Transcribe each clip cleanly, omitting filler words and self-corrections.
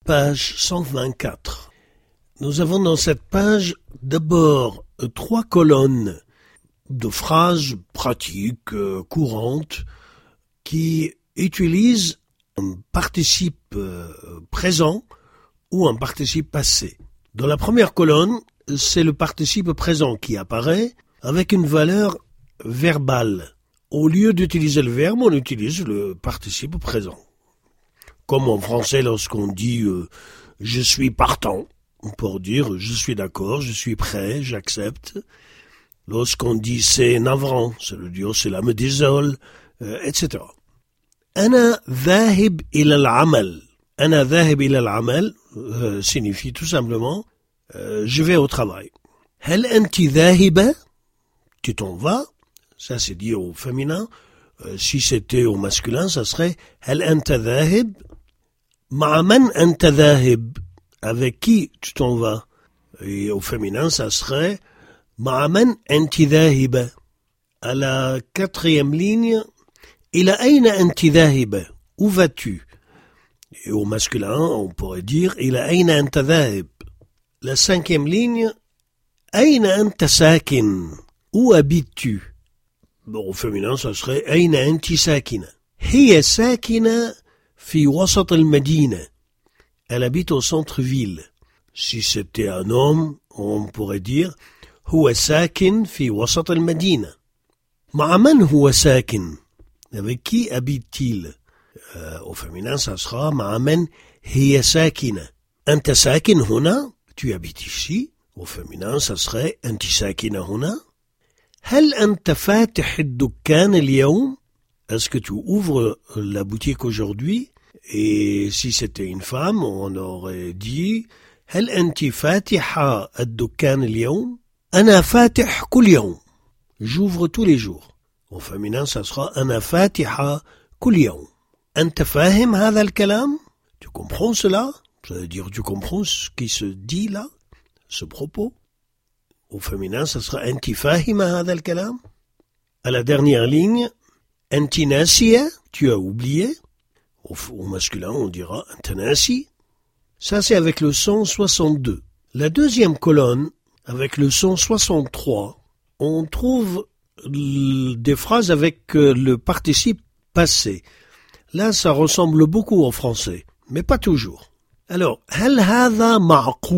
Page 124. Nous avons dans cette page d'abord 3 colonnes de phrases pratiques, courantes, qui utilisent un participe présent ou un participe passé. Dans la première colonne, c'est le participe présent qui apparaît avec une valeur verbale. Au lieu d'utiliser le verbe, on utilise le participe présent. Comme en français, lorsqu'on dit « je suis partant », pour dire « je suis d'accord, je suis prêt, j'accepte ». Lorsqu'on dit « c'est navrant », ça veut dire « cela me désole », etc. « Ana dhahib ila al-amal ». « Ana dhahib ila al-amal » signifie tout simplement « je vais au travail ». « Hal anti dhahiba » tu t'en vas, ça c'est dit au féminin. Si c'était au masculin, ça serait « hal anta dhahib » Ma'a man anta dhahib, avec qui tu t'en vas? Et au féminin, ça serait Ma'a man anti dhahiba. À la 4e ligne, Ila ayna anti dhahiba, où vas-tu? Et au masculin, on pourrait dire Ila ayna anta dhahib. La 5e ligne, Ayna anta sakin, où habites-tu? Bon, au féminin, ça serait Ayna anti sakina. Hiya sakina fi wasat al-Madina. Elle habite au centre-ville. Si c'était un homme, on pourrait dire Huwa sakin fi wasat al-Madina. Ma'a man huwa sakin? Avec qui habite-t-il? Au féminin, ça sera Ma'a man hiya sakina. Anta sakin huna? Tu habites ici. Au féminin, ça serait Anti sakina huna. Hal anta fatih ad-dukkan al-yawm? Est-ce que tu ouvres la boutique aujourd'hui? Et si c'était une femme, on aurait dit هل أنت فاتحة الدكان اليوم؟ أنا فاتح كل يوم. J'ouvre tous les jours. Au féminin, ça sera أنا فاتحة كل يوم. أنت فاهم هذا الكلام? Tu comprends cela? Ça veut dire tu comprends ce qui se dit là, ce propos. Au féminin, ça sera أنت فاهمة هذا الكلام? À la dernière ligne, أنت ناسية? Tu as oublié? Au masculin, on dira « antanasi ». Ça, c'est avec le 162. La deuxième colonne, avec le 163, on trouve des phrases avec le participe passé. Là, ça ressemble beaucoup en français, mais pas toujours. Alors, « هل هذا معقول »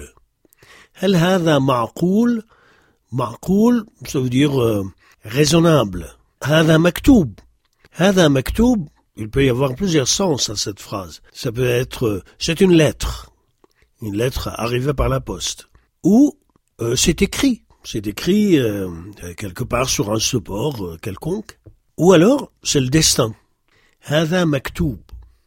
هل هذا معقول معقول, ça veut dire raisonnable. « هذا مكتوب » هذا مكتوب. Il peut y avoir plusieurs sens à cette phrase. Ça peut être, c'est une lettre arrivée par la poste. Ou, c'est écrit quelque part sur un support quelconque. Ou alors, c'est le destin. هذا مكتوب.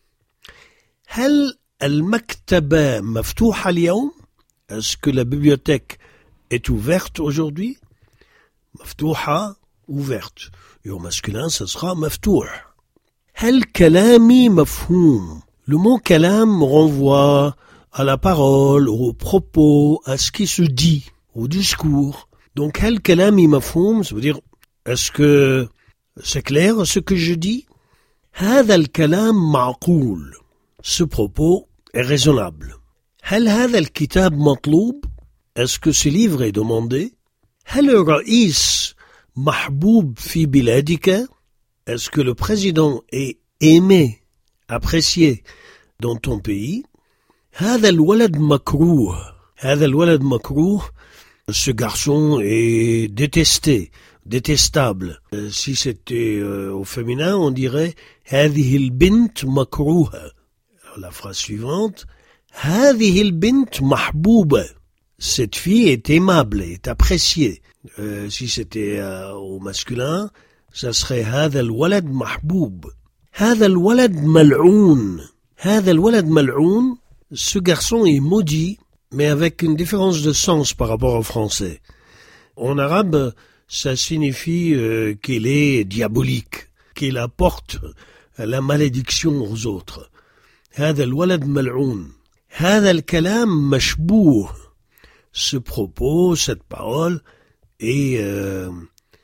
هل المكتبة مفتوحة اليوم? Est-ce que la bibliothèque est ouverte aujourd'hui? مفتوحة, ouverte. Et au masculin, ça sera مفتوح. هل كلامي مفهوم? Le mot kalam renvoie à la parole, au propos, à ce qui se dit, au discours. Donc, هل كلامي مفهوم, ça veut dire, est-ce que c'est clair ce que je dis? هذا الكلام معقول. Ce propos est raisonnable. هل هذا الكتاب مطلوب? Est-ce que ce livre est demandé? هل الرئيس محبوب في بلادك? Est-ce que le président est aimé, apprécié dans ton pays? هذا الولد مكروه. هذا الولد مكروه. Ce garçon est détesté, détestable. Si c'était au féminin, on dirait هذه البنت مكروهة. La phrase suivante, هذه البنت محبوبة. Cette fille est aimable, est appréciée. Si c'était au masculin, ça serait هذا الولد محبوب. هذا الولد ملعون. هذا الولد ملعون. Ce garçon est maudit, mais avec une différence de sens par rapport au français. En arabe, ça signifie qu'il est diabolique, qu'il apporte la malédiction aux autres. هذا الولد ملعون. هذا الكلام مشبوه. Ce propos, cette parole est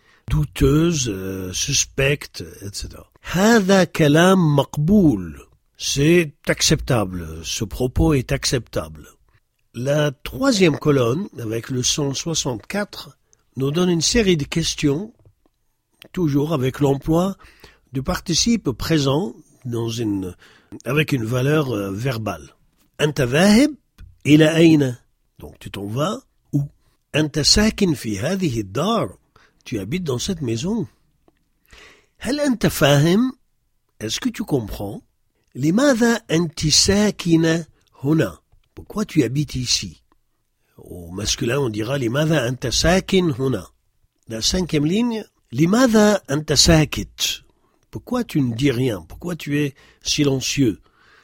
douteuse, suspecte, etc. هذا كلام مقبول. C'est acceptable, ce propos est acceptable. La troisième colonne, avec le 164, nous donne une série de questions, toujours avec l'emploi du participe présent avec une valeur verbale. Anta dhahib ila ayna? Donc tu t'en vas où? Anta sakin fi hadhihi ad-dar? Tu habites dans cette maison. Hal anta fahim? Est-ce que tu comprends? Limadha anti sakina huna? Pourquoi tu habites ici? Au masculin, on dira limadha anta sakin huna. La cinquième ligne, limadha anta sakit? Pourquoi tu ne dis rien? Pourquoi tu es silencieux?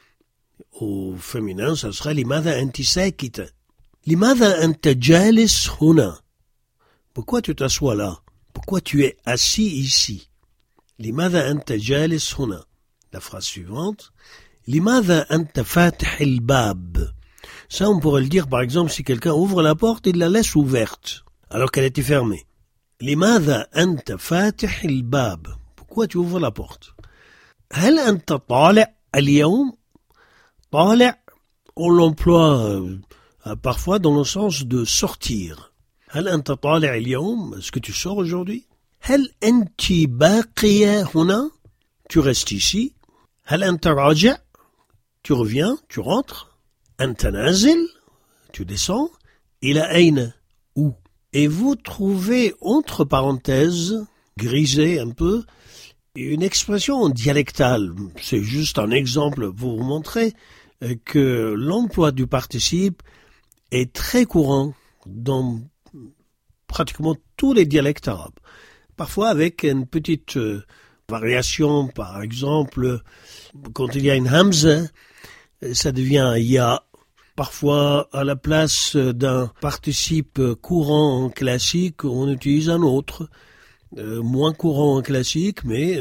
Au féminin, ça serait limadha anti sakita. Limadha anta jalis huna? Pourquoi tu t'assois là? Pourquoi tu es assis ici? Limadha anta jalis huna? La phrase suivante, limadha anta fatih al-bab? Ça, on pourrait le dire, par exemple, si quelqu'un ouvre la porte et la laisse ouverte, alors qu'elle était fermée. Limadha anta fatih al-bab? Pourquoi tu ouvres la porte? Hal anta tali' al-yawm? Tali', on l'emploie parfois dans le sens de sortir. Hal anta tali' al-yawm? Est-ce que tu sors aujourd'hui? Hal anti baqiya huna? Tu restes ici. Hal anta raji'? Tu reviens, tu rentres. Anta nazil? Tu descends. Ila ayna? Où? Et vous trouvez entre parenthèses, grisé un peu, une expression dialectale. C'est juste un exemple pour vous montrer que l'emploi du participe est très courant dans pratiquement tous les dialectes arabes. Parfois avec une petite variation, par exemple, quand il y a une hamza, ça devient un ya. Parfois, à la place d'un participe courant en classique, on utilise un autre, moins courant en classique, mais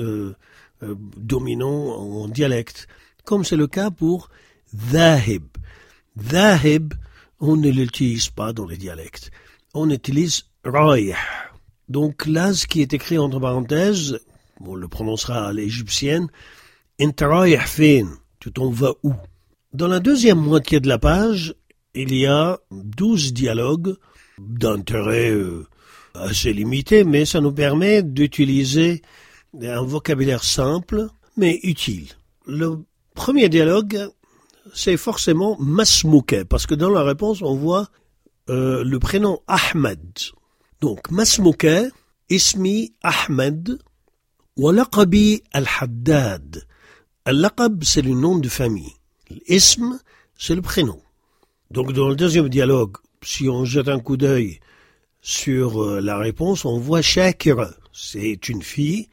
dominant en dialecte. Comme c'est le cas pour dhahib. Dhahib, on ne l'utilise pas dans les dialectes. On utilise raih. Donc là, ce qui est écrit entre parenthèses, on le prononcera à l'égyptienne, anta raih fin? Tu t'en vas où? Dans la deuxième moitié de la page, il y a 12 dialogues d'intérêt assez limité, mais ça nous permet d'utiliser un vocabulaire simple, mais utile. Le premier dialogue, c'est forcément masmouka, parce que dans la réponse, on voit le prénom Ahmed. Donc, masmouka, ismi Ahmed, wa laqabi al-Haddad. Al-laqab, c'est le nom de famille. L'ism, c'est le prénom. Donc dans le deuxième dialogue, si on jette un coup d'œil sur la réponse, on voit Shakira. C'est une fille,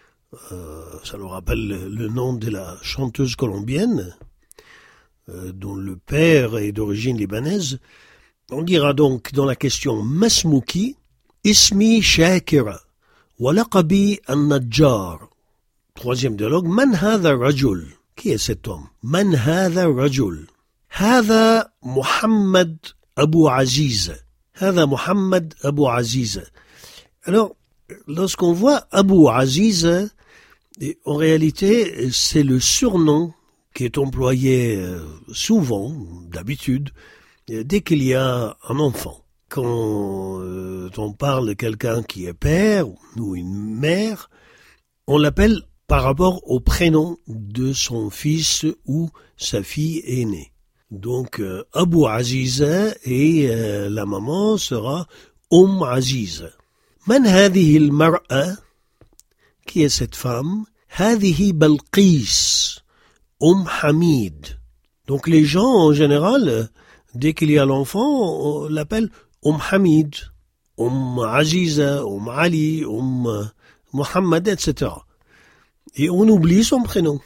ça nous rappelle le nom de la chanteuse colombienne, dont le père est d'origine libanaise. On dira donc dans la question Masmouki, Ismi Shakira, wa laqabi an-Najjar. Troisième dialogue, Man hadha rajul? Qui est cet homme? Man hadha rajul? Hadha Muhammad Abu Aziz. Hadha Muhammad Abu Aziz. Alors, lorsqu'on voit Abu Aziz, en réalité, c'est le surnom qui est employé souvent, d'habitude, dès qu'il y a un enfant. Quand on parle de quelqu'un qui est père ou une mère, on l'appelle par rapport au prénom de son fils ou sa fille aînée. Donc, Abu Aziza et la maman sera Aziza. Man hadihi al-mar'a? Qui est cette femme? Hadihi Balqis, Hamid. Donc, les gens, en général, dès qu'il y a l'enfant, on l'appelle Hamid, Aziza, Ali, Mohammed, etc. Et on oublie son prénom.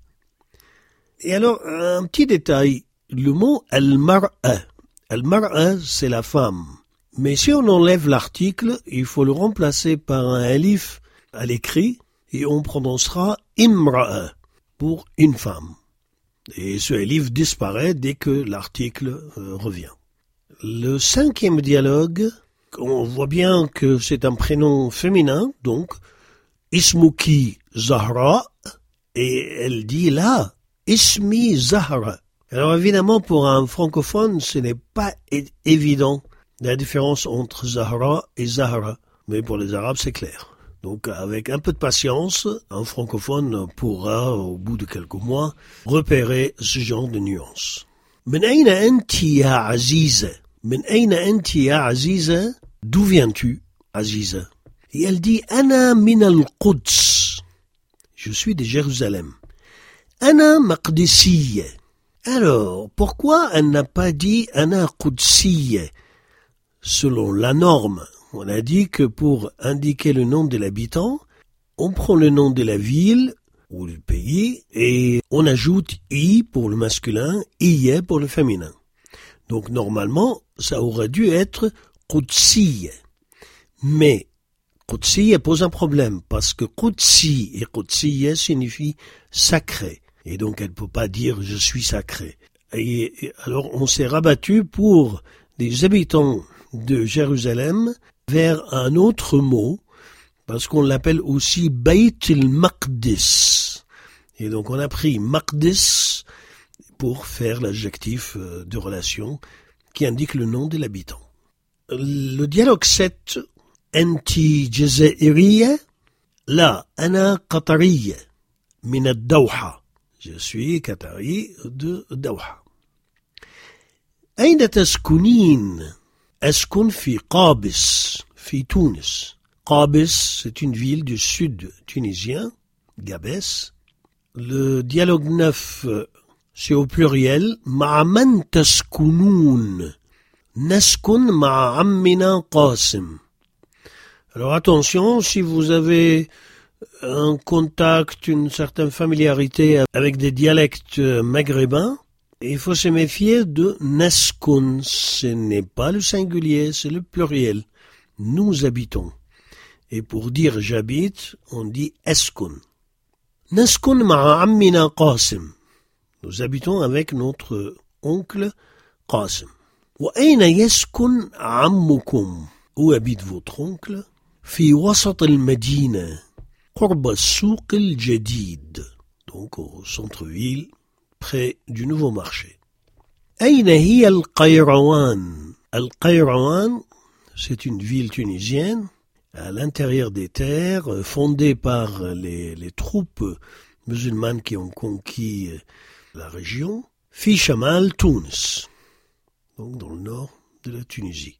Et alors, un petit détail, le mot al-mar'a. Al-mar'a, c'est la femme. Mais si on enlève l'article, il faut le remplacer par un alif à l'écrit, et on prononcera imra'a pour une femme. Et ce alif disparaît dès que l'article revient. Le cinquième dialogue, on voit bien que c'est un prénom féminin, donc, Ismuki Zahra, et elle dit là, Ismi Zahra. Alors évidemment, pour un francophone, ce n'est pas évident la différence entre Zahra et Zahra. Mais pour les Arabes, c'est clair. Donc avec un peu de patience, un francophone pourra, au bout de quelques mois, repérer ce genre de nuances. من أين أنت يا عزيزة? من أين أنت يا عزيزة? D'où viens-tu, Aziza? Et elle dit أنا من القدس. Je suis de Jérusalem. أنا مقدسية. Alors, pourquoi elle n'a pas dit أنا قدسية? Selon la norme, on a dit que pour indiquer le nom de l'habitant, on prend le nom de la ville ou du pays et on ajoute I pour le masculin, Iye pour le féminin. Donc normalement, ça aurait dû être Qudsiye. Mais Qudsiye pose un problème parce que Qudsi et Qudsiye signifient sacré. Et donc elle ne peut pas dire je suis sacré. Et alors on s'est rabattu pour les habitants de Jérusalem vers un autre mot, parce qu'on l'appelle aussi Beit el-Maqdis. Et donc on a pris Maqdis pour faire l'adjectif de relation qui indique le nom de l'habitant. Le dialogue 7, Anti Jazairiyya, la ana Qatariyya, min ad-Dawha. Je suis Qatari de Dawha. أين تسكنين؟ أسكن في قابس في تونس. Qabis, c'est une ville du sud tunisien, Gabès. Le dialogue 9, c'est au pluriel. مع من تسكنون؟ نسكن مع عمنا قاسم. Alors attention, si vous avez un contact, une certaine familiarité avec des dialectes maghrébins, il faut se méfier de naskun. Ce n'est pas le singulier, c'est le pluriel. Nous habitons. Et pour dire j'habite, on dit askun. Naskun ma'a ammina Qasim. Nous habitons avec notre oncle Qasim. Wa ayna yaskun ammukum? Où habite votre oncle? Fi wasat al-Madina, qurba as-souq al-jadid. Donc au centre-ville, près du nouveau marché. Ayna hiya al-Qayrawan? Al-Qayrawan, c'est une ville tunisienne à l'intérieur des terres, fondée par les troupes musulmanes qui ont conquis la région. Fi Shamal Tunis, donc dans le nord de la Tunisie.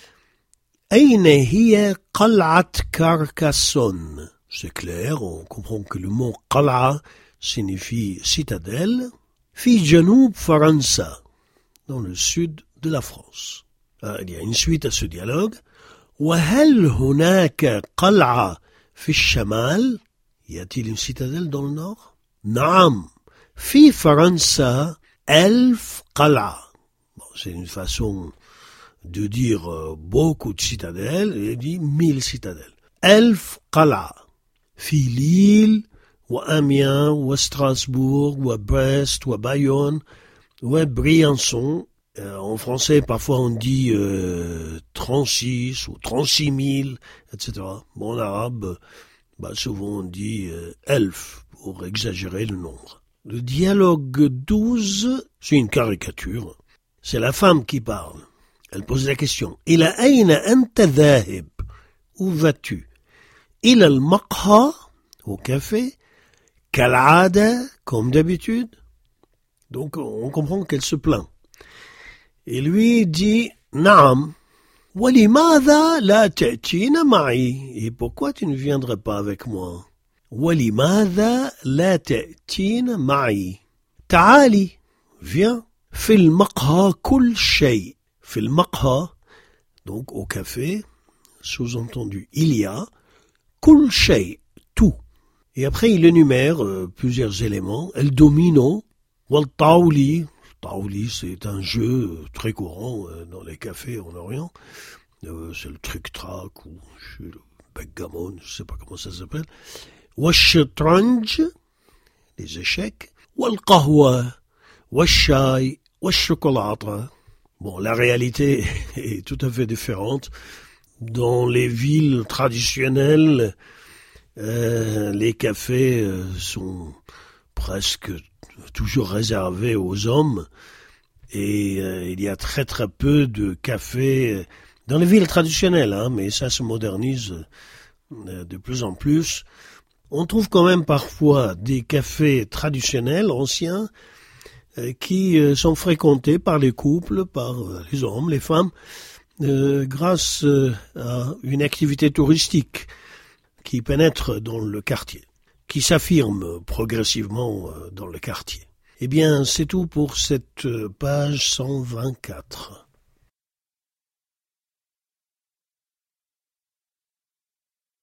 Ayna hiya Qal'at Carcassonne? C'est clair, on comprend que le mot Qal'a signifie citadelle. Fi Janoub Faransa, dans le sud de la France. Il y a une suite à ce dialogue. وهل هناك قلعة في الشمال? Y a-t-il une citadelle dans le nord? نعم في فرنسا 1000 قلعة. Bon, c'est une façon de dire beaucoup de citadelles, et il dit 1000 citadelles. 1000 قلعة في Lille وأميان وستراسبورغ وبرest وبايون وبريانçon. En français, parfois on dit 36 ou 36 000, etc. Bon, en arabe, souvent on dit 1000 pour exagérer le nombre. Le dialogue 12, c'est une caricature. C'est la femme qui parle. Elle pose la question. Ila ayna anta dhahib? Où vas-tu? Ila al-maqha, au café. Kal'ada, comme d'habitude. Donc on comprend qu'elle se plaint. Et lui dit, Naam, walimadha la ta'tina ma'i? Et pourquoi tu ne viendrais pas avec moi? Walimadha la ta'tina ma'i? Ta'ali, viens. Fil maqha kul shay. Fil maqha, donc au café, sous-entendu, il y a, kul shay, tout. Et après il énumère plusieurs éléments. El domino, wal taouli. Taouli, c'est un jeu très courant dans les cafés en Orient. C'est le tric-trac ou le backgammon, je ne sais pas comment ça s'appelle. Wash-shatranj, les échecs. Wal-qahwa, wash-shay, wash-chocolata. Bon, la réalité est tout à fait différente. Dans les villes traditionnelles, les cafés sont presque toujours réservé aux hommes. Et il y a très très peu de cafés dans les villes traditionnelles, mais ça se modernise de plus en plus. On trouve quand même parfois des cafés traditionnels, anciens, qui sont fréquentés par les couples, par les hommes, les femmes, grâce à une activité touristique qui pénètre dans le quartier, qui s'affirme progressivement dans le quartier. Eh bien, c'est tout pour cette page 124.